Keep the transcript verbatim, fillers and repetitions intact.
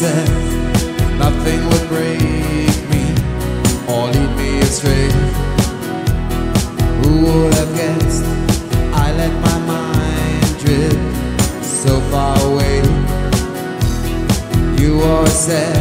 said nothing would break me or lead me astray. Who would have guessed I let my mind drift so far away? You always said